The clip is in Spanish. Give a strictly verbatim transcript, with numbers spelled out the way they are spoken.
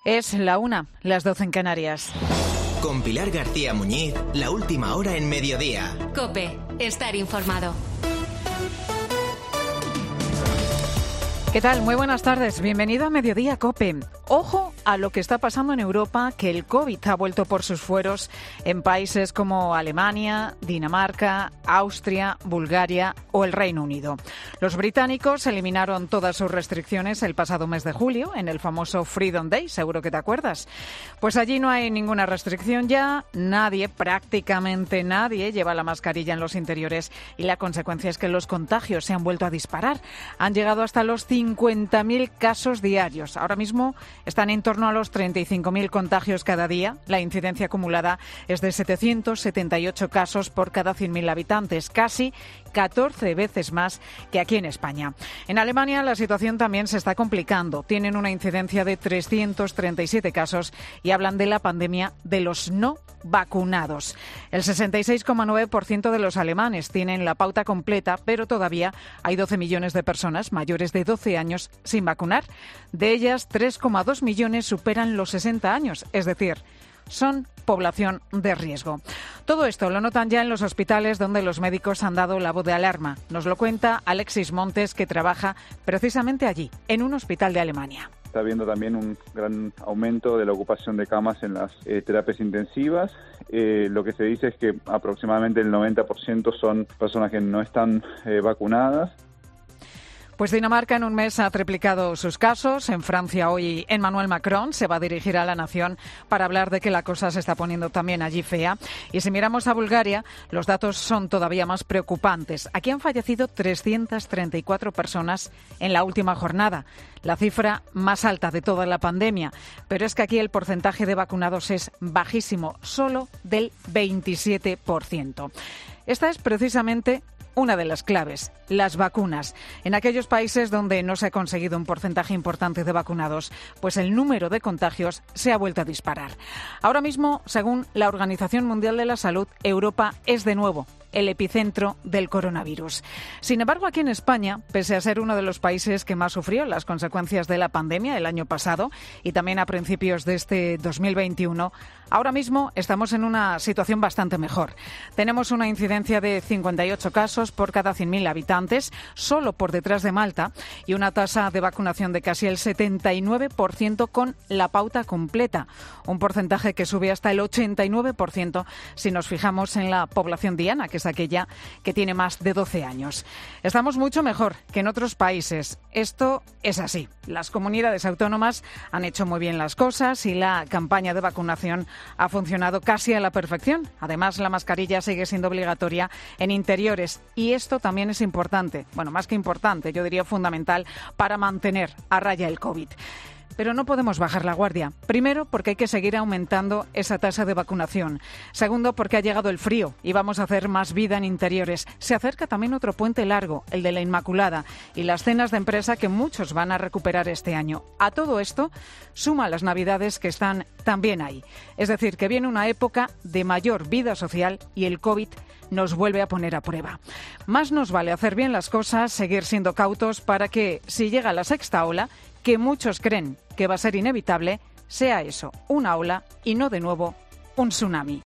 Es la una, las doce en Canarias. Con Pilar García Muñiz, la última hora en Mediodía. COPE, estar informado. ¿Qué tal? Muy buenas tardes. Bienvenido a Mediodía COPE. Ojo a lo que está pasando en Europa, que el COVID ha vuelto por sus fueros en países como Alemania, Dinamarca, Austria, Bulgaria o el Reino Unido. Los británicos eliminaron todas sus restricciones el pasado mes de julio, en el famoso Freedom Day, seguro que te acuerdas. Pues allí no hay ninguna restricción ya, nadie, prácticamente nadie, lleva la mascarilla en los interiores y la consecuencia es que los contagios se han vuelto a disparar. Han llegado hasta los cincuenta mil casos diarios. Ahora mismo están en torno a los treinta y cinco mil contagios cada día. La incidencia acumulada es de setecientos setenta y ocho casos por cada cien mil habitantes, casi catorce veces más que aquí en España. En Alemania la situación también se está complicando. Tienen una incidencia de trescientos treinta y siete casos y hablan de la pandemia de los no vacunados. El sesenta y seis coma nueve por ciento de los alemanes tienen la pauta completa, pero todavía hay doce millones de personas mayores de doce años sin vacunar. De ellas, tres coma dos millones superan los sesenta años, es decir, son población de riesgo. Todo esto lo notan ya en los hospitales donde los médicos han dado la voz de alarma. Nos lo cuenta Alexis Montes, que trabaja precisamente allí, en un hospital de Alemania. Está habiendo también un gran aumento de la ocupación de camas en las eh, terapias intensivas. Eh, lo que se dice es que aproximadamente el noventa por ciento son personas que no están eh, vacunadas. Pues Dinamarca en un mes ha triplicado sus casos. En Francia hoy Emmanuel Macron se va a dirigir a la nación para hablar de que la cosa se está poniendo también allí fea. Y si miramos a Bulgaria, los datos son todavía más preocupantes. Aquí han fallecido trescientas treinta y cuatro personas en la última jornada, la cifra más alta de toda la pandemia. Pero es que aquí el porcentaje de vacunados es bajísimo, solo del veintisiete por ciento. Esta es precisamente una de las claves, las vacunas. En aquellos países donde no se ha conseguido un porcentaje importante de vacunados, pues el número de contagios se ha vuelto a disparar. Ahora mismo, según la Organización Mundial de la Salud, Europa es de nuevo el epicentro del coronavirus. Sin embargo, aquí en España, pese a ser uno de los países que más sufrió las consecuencias de la pandemia el año pasado y también a principios de este dos mil veintiuno, ahora mismo estamos en una situación bastante mejor. Tenemos una incidencia de cincuenta y ocho casos por cada cien mil habitantes, solo por detrás de Malta, y una tasa de vacunación de casi el setenta y nueve por ciento con la pauta completa, un porcentaje que sube hasta el ochenta y nueve por ciento si nos fijamos en la población diana, que es aquella que tiene más de doce años. Estamos mucho mejor que en otros países. Esto es así. Las comunidades autónomas han hecho muy bien las cosas y la campaña de vacunación ha funcionado casi a la perfección. Además, la mascarilla sigue siendo obligatoria en interiores y esto también es importante, bueno, más que importante, yo diría fundamental para mantener a raya el COVID. Pero no podemos bajar la guardia. Primero, porque hay que seguir aumentando esa tasa de vacunación. Segundo, porque ha llegado el frío y vamos a hacer más vida en interiores. Se acerca también otro puente largo, el de la Inmaculada, y las cenas de empresa que muchos van a recuperar este año. A todo esto, suma las Navidades que están también ahí. Es decir, que viene una época de mayor vida social y el COVID nos vuelve a poner a prueba. Más nos vale hacer bien las cosas, seguir siendo cautos para que, si llega la sexta ola, que muchos creen que va a ser inevitable, sea eso, una ola y no de nuevo un tsunami.